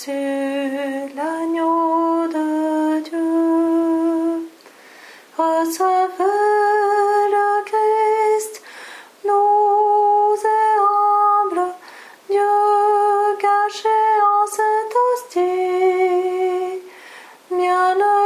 Jésus, l'agneau de Dieu. Recevez le Christ, nous et humble Dieu caché en cette hostie. Bienheureux